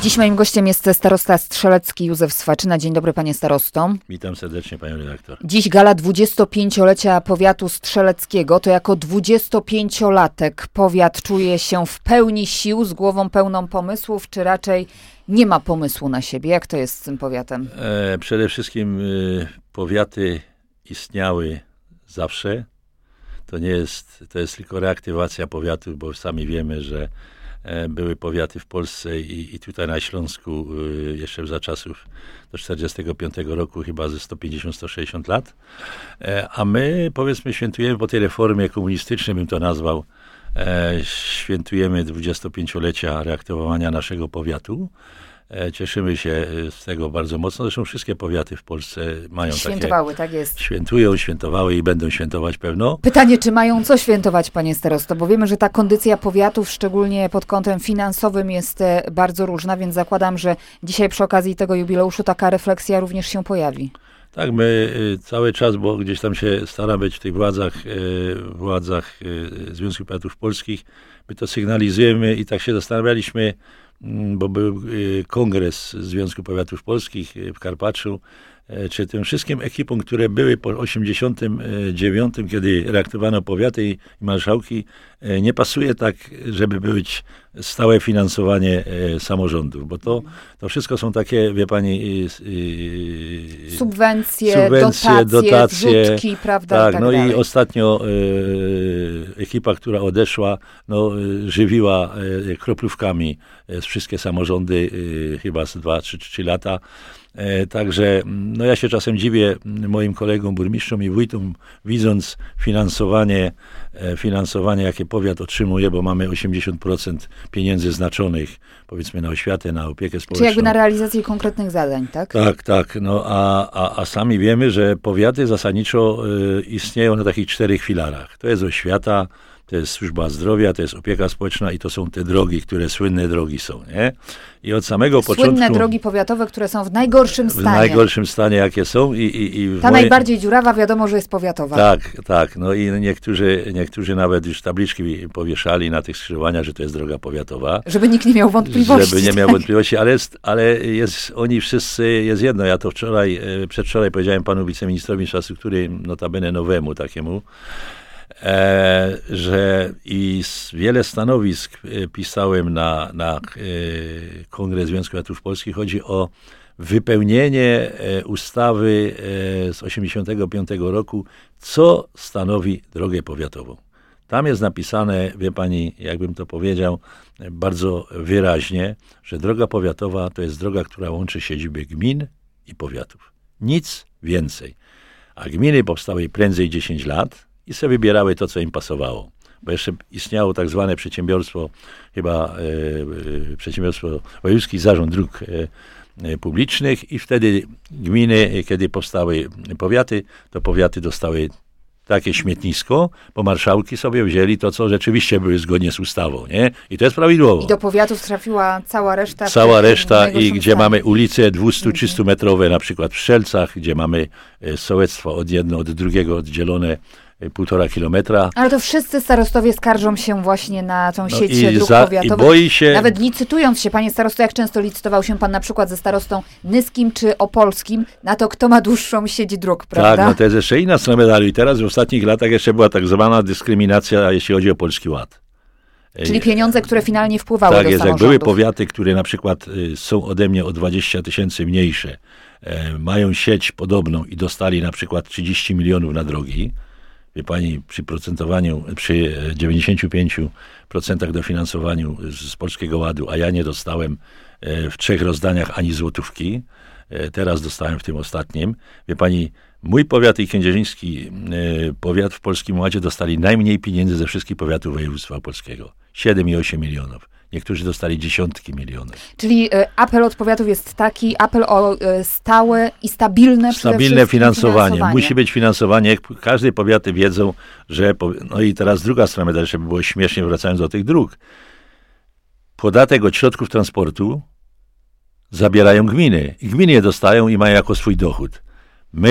Dziś moim gościem jest starosta strzelecki Józef Swaczyna. Dzień dobry, panie starosto. Witam serdecznie, panią redaktor. Dziś gala 25-lecia powiatu strzeleckiego. To jako 25-latek powiat czuje się w pełni sił, z głową pełną pomysłów, czy raczej nie ma pomysłu na siebie? Jak to jest z tym powiatem? Przede wszystkim powiaty istniały zawsze. To jest tylko reaktywacja powiatów, bo sami wiemy, że były powiaty w Polsce i tutaj na Śląsku jeszcze za czasów do 45 roku chyba ze 150-160 lat. A my, powiedzmy, świętujemy po tej reformie komunistycznej, bym to nazwał, świętujemy 25-lecia reaktywowania naszego powiatu. Cieszymy się z tego bardzo mocno. Zresztą wszystkie powiaty w Polsce mają Świętowały, tak jest. Świętują, świętowały i będą świętować pewno. Pytanie, czy mają co świętować, panie starosto? Bo wiemy, że ta kondycja powiatów, szczególnie pod kątem finansowym, jest bardzo różna, więc zakładam, że dzisiaj przy okazji tego jubileuszu taka refleksja również się pojawi. Tak, my cały czas, bo gdzieś tam się staramy być w tych władzach Związku Powiatów Polskich, my to sygnalizujemy i tak się zastanawialiśmy, bo był kongres Związku Powiatów Polskich w Karpaczu, czy tym wszystkim ekipom, które były po 89, kiedy reaktywowano powiaty i marszałki, nie pasuje tak, żeby być stałe finansowanie samorządów, bo to wszystko są takie, wie pani, subwencje, dotacje, zrzutki, prawda? Tak, i tak no dalej. I ostatnio ekipa, która odeszła, żywiła kroplówkami wszystkie samorządy chyba z 2 czy 3 lata. Także ja się czasem dziwię moim kolegom, burmistrzom i wójtom, widząc finansowanie, jakie powiat otrzymuje, bo mamy 80% pieniędzy znaczonych, powiedzmy, na oświatę, na opiekę społeczną. Czyli jakby na realizację konkretnych zadań, tak? Tak. A sami wiemy, że powiaty zasadniczo istnieją na takich 4 filarach. To jest oświata, to jest służba zdrowia, to jest opieka społeczna i to są te drogi, które słynne drogi są, nie? I od samego początku... Słynne drogi powiatowe, które są w najgorszym stanie. W najgorszym stanie, jakie są. Najbardziej dziurawa, wiadomo, że jest powiatowa. Tak. No i niektórzy nawet już tabliczki powieszali na tych skrzyżowaniach, że to jest droga powiatowa. Żeby nikt nie miał wątpliwości. Ale oni wszyscy, jest jedno. Ja to przedwczoraj powiedziałem panu wiceministrowi infrastruktury, notabene nowemu takiemu, że wiele stanowisk pisałem na Kongres Związku Powiatów Polskich. Chodzi o wypełnienie ustawy z 85 roku, co stanowi drogę powiatową. Tam jest napisane, wie pani, jakbym to powiedział, bardzo wyraźnie, że droga powiatowa to jest droga, która łączy siedziby gmin i powiatów. Nic więcej. A gminy powstały prędzej 10 lat, i sobie wybierały to, co im pasowało. Bo jeszcze istniało tak zwane przedsiębiorstwo, Wojewódzki Zarząd Dróg Publicznych i wtedy gminy, kiedy powstały powiaty, to powiaty dostały takie śmietnisko, bo marszałki sobie wzięli to, co rzeczywiście były zgodnie z ustawą, nie? I to jest prawidłowo. I do powiatów trafiła cała reszta. Cała reszta i gdzie mamy ulice 200-300 metrowe, na przykład w Strzelcach, gdzie mamy sołectwo jedno od drugiego oddzielone 1,5 kilometra. Ale to wszyscy starostowie skarżą się właśnie na tą sieć dróg powiatowych. I boi się... Nawet licytując się, panie starosto, jak często licytował się pan na przykład ze starostą nyskim czy opolskim na to, kto ma dłuższą sieć dróg, prawda? Tak, to jest jeszcze inna strona medalu. I teraz w ostatnich latach jeszcze była tak zwana dyskryminacja, jeśli chodzi o Polski Ład. Czyli pieniądze, które finalnie wpływały do samorządów. Tak jest, jak były powiaty, które na przykład są ode mnie o 20 000 mniejsze, mają sieć podobną i dostali na przykład 30 milionów na drogi, wie pani, przy 95% dofinansowaniu z Polskiego Ładu, a ja nie dostałem w 3 rozdaniach ani złotówki, teraz dostałem w tym ostatnim. Wie pani, mój powiat i kędzierzyński powiat w Polskim Ładzie dostali najmniej pieniędzy ze wszystkich powiatów województwa opolskiego. 7,8 milionów. Niektórzy dostali dziesiątki milionów. Czyli apel od powiatów jest taki, apel o stałe i stabilne finansowanie. Musi być finansowanie. Każde powiaty wiedzą, że... No i teraz druga strona medalu, żeby było śmiesznie, wracając do tych dróg. Podatek od środków transportu zabierają gminy. I gminy je dostają i mają jako swój dochód. My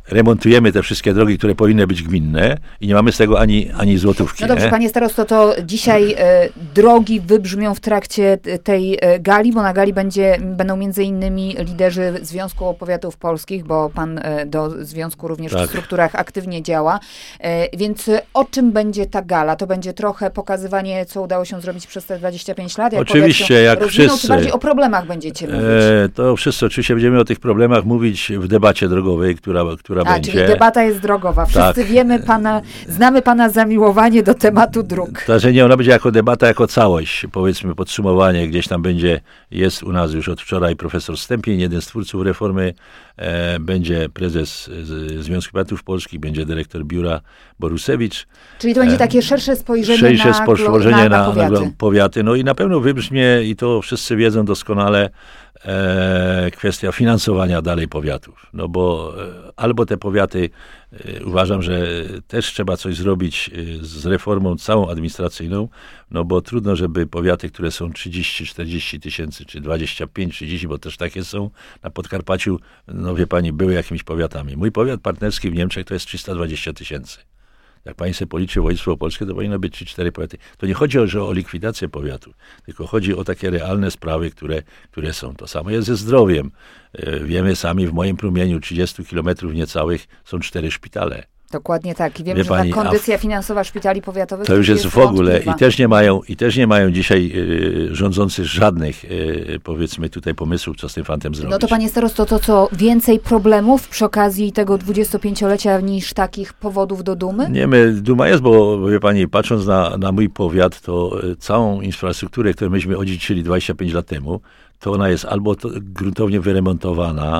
remontujemy te wszystkie drogi, które powinny być gminne i nie mamy z tego ani złotówki. No dobrze, nie? panie starosto, to dzisiaj drogi wybrzmią w trakcie tej gali, bo na gali będą między innymi liderzy Związku Powiatów Polskich, bo pan do związku również w strukturach aktywnie działa. Więc o czym będzie ta gala? To będzie trochę pokazywanie, co udało się zrobić przez te 25 lat? Oczywiście, jak wszyscy. Czy bardziej o problemach będziecie mówić? To wszyscy oczywiście będziemy o tych problemach mówić w debacie drogowej, która będzie. Czyli debata jest drogowa. Wszyscy wiemy znamy pana zamiłowanie do tematu dróg. Znaczy nie, ona będzie jako debata, jako całość, powiedzmy podsumowanie, gdzieś tam jest u nas już od wczoraj profesor Stępień, jeden z twórców reformy, będzie prezes Związku Powiatów Polskich, będzie dyrektor biura Borusewicz. Czyli to będzie takie szersze spojrzenie na powiaty. No i na pewno wybrzmie, i to wszyscy wiedzą doskonale, kwestia finansowania dalej powiatów. No bo albo te powiaty, uważam, że też trzeba coś zrobić z reformą całą administracyjną, no bo trudno, żeby powiaty, które są 30-40 tysięcy, czy 25-30, bo też takie są na Podkarpaciu, no wie pani, były jakimiś powiatami. Mój powiat partnerski w Niemczech to jest 320 tysięcy. Jak pani sobie policzy województwo opolskie, to powinno być 3-4 powiaty. To nie chodzi o likwidację powiatu, tylko chodzi o takie realne sprawy, które są. To samo jest ze zdrowiem. Wiemy sami, w moim promieniu 30 kilometrów niecałych są 4 szpitale. Dokładnie tak. I wiem, że ta kondycja finansowa szpitali powiatowych... To już jest w ogóle i też nie mają dzisiaj rządzący żadnych, powiedzmy tutaj pomysłów, co z tym fantem zrobić. No to panie starosto, to co, więcej problemów przy okazji tego 25-lecia niż takich powodów do dumy? Nie, duma jest, bo wie pani, patrząc na mój powiat, to całą infrastrukturę, którą myśmy odziedziczyli 25 lat temu, to ona jest albo gruntownie wyremontowana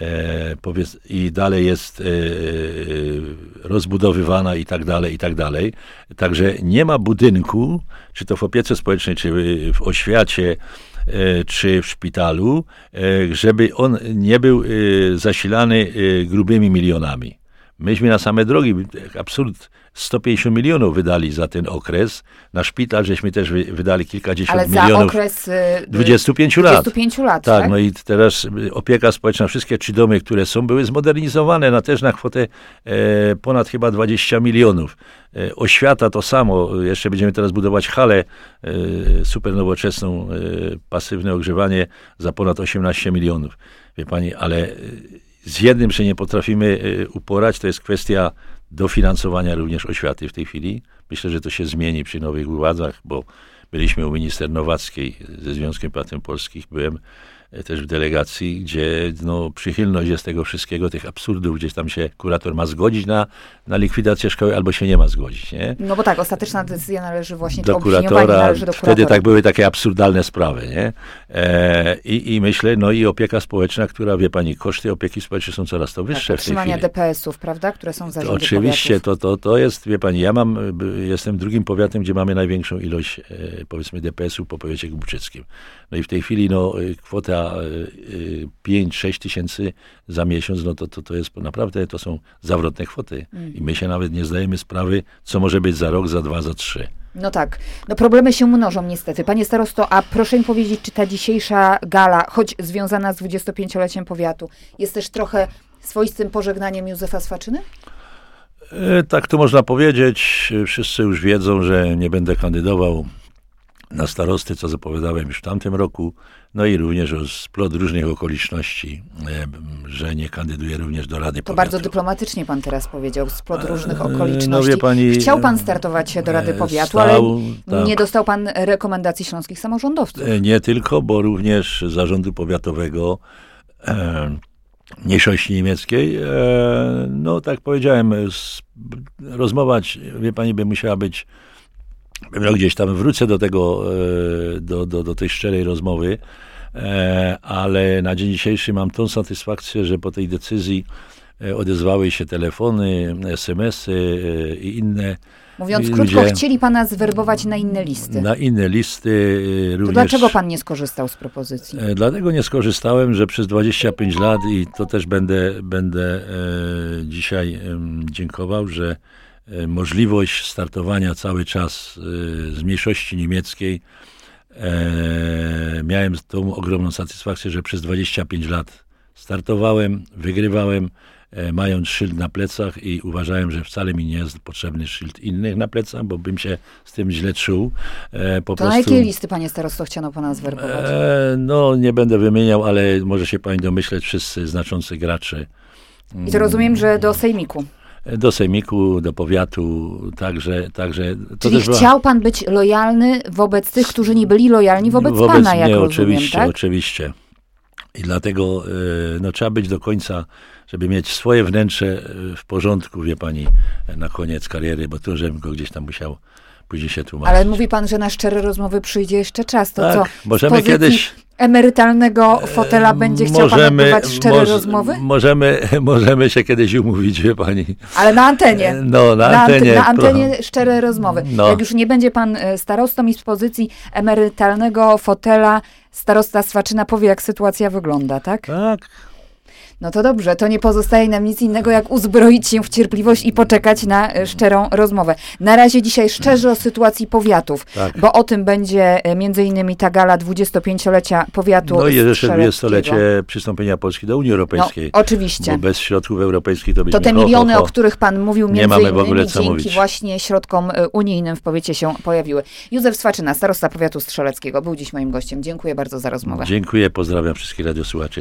i dalej jest rozbudowywana i tak dalej. Także nie ma budynku, czy to w opiece społecznej, czy w oświacie, czy w szpitalu, żeby on nie był zasilany grubymi milionami. Myśmy na same drogi, absurd, 150 milionów wydali za ten okres. Na szpital żeśmy też wydali kilkadziesiąt milionów. Ale za okres 25 lat. 25 lat, tak? No i teraz opieka społeczna, wszystkie 3 domy, które są, były zmodernizowane też na kwotę ponad chyba 20 milionów. Oświata to samo. Jeszcze będziemy teraz budować halę super nowoczesną, pasywne ogrzewanie za ponad 18 milionów. Wie pani, ale z jednym się nie potrafimy uporać, to jest kwestia dofinansowania również oświaty w tej chwili. Myślę, że to się zmieni przy nowych władzach, bo byliśmy u minister Nowackiej ze Związkiem Powiatów Polskich, byłem też w delegacji, gdzie przychylność jest tego wszystkiego, tych absurdów, gdzieś tam się kurator ma zgodzić na likwidację szkoły, albo się nie ma zgodzić, nie? No bo tak, ostateczna decyzja należy właśnie do kuratora. Wtedy tak były takie absurdalne sprawy, nie? I myślę, i opieka społeczna, która, wie pani, koszty opieki społecznej są coraz to wyższe w tej chwili. DPS-ów, prawda? Które są w zarządzie oczywiście, to jest, wie pani, jestem drugim powiatem, gdzie mamy największą ilość, powiedzmy, DPS-ów po powiecie głubczyckim. No i w tej chwili, kwota 5-6 tysięcy za miesiąc, to jest naprawdę, to są zawrotne kwoty. I my się nawet nie zdajemy sprawy, co może być za rok, za 2, za 3. No tak. Problemy się mnożą niestety. Panie starosto, a proszę mi powiedzieć, czy ta dzisiejsza gala, choć związana z 25-leciem powiatu, jest też trochę swoistym pożegnaniem Józefa Swaczyny? Tak to można powiedzieć. Wszyscy już wiedzą, że nie będę kandydował na starosty, co zapowiadałem już w tamtym roku, i również o splot różnych okoliczności, że nie kandyduję również do Rady Powiatu. To bardzo dyplomatycznie pan teraz powiedział, splot różnych okoliczności. Wie pani, chciał pan startować do Rady Powiatu, ale nie dostał pan rekomendacji śląskich samorządowców. Nie tylko, bo również zarządu powiatowego mniejszości niemieckiej, tak powiedziałem, rozmować, wie pani, by musiała być, gdzieś tam wrócę do tego, do tej szczerej rozmowy, ale na dzień dzisiejszy mam tą satysfakcję, że po tej decyzji odezwały się telefony, SMS-y i inne. Mówiąc krótko, chcieli pana zwerbować na inne listy. Na inne listy również. To dlaczego pan nie skorzystał z propozycji? Dlatego nie skorzystałem, że przez 25 lat, i to też będę dzisiaj dziękował, że możliwość startowania cały czas z mniejszości niemieckiej. Miałem tą ogromną satysfakcję, że przez 25 lat Startowałem, wygrywałem, mając szyld na plecach i uważałem, że wcale mi nie jest potrzebny szyld innych na plecach, bo bym się z tym źle czuł. Na jakie listy, panie starosto, chciano pana zwerbować? No, nie będę wymieniał, ale może się pani domyśleć, wszyscy znaczący gracze. I to rozumiem, że do sejmiku. Do sejmiku, do powiatu, także to Czyli też chciał pan być lojalny wobec tych, którzy nie byli lojalni wobec pana, jak mnie, rozumiem, oczywiście, tak? oczywiście. I dlatego trzeba być do końca, żeby mieć swoje wnętrze w porządku, wie pani, na koniec kariery, bo to, żebym go gdzieś tam musiał później się tłumaczyć. Ale mówi pan, że na szczere rozmowy przyjdzie jeszcze czas. To tak, co, możemy kiedyś emerytalnego fotela będzie chciał pan odbywać szczere rozmowy? Możemy się kiedyś umówić, wie pani. Ale na antenie. No, na antenie. Na antenie szczere rozmowy. No. Jak już nie będzie pan starostą i z pozycji emerytalnego fotela, starosta Swaczyna powie, jak sytuacja wygląda, tak? Tak. No to dobrze, to nie pozostaje nam nic innego, jak uzbroić się w cierpliwość i poczekać na szczerą rozmowę. Na razie dzisiaj szczerze o sytuacji powiatów, Tak. bo o tym będzie między innymi ta gala 25-lecia powiatu No i jeszcze strzeleckiego. 20-lecie przystąpienia Polski do Unii Europejskiej. No, oczywiście. Bo bez środków europejskich to byśmy... To te miliony, o których pan mówił, między mamy w ogóle innymi co dzięki mówić. właśnie środkom unijnym w powiecie się pojawiły. Józef Swaczyna, starosta powiatu strzeleckiego, był dziś moim gościem. Dziękuję bardzo za rozmowę. Dziękuję, pozdrawiam wszystkich radiosłuchaczy.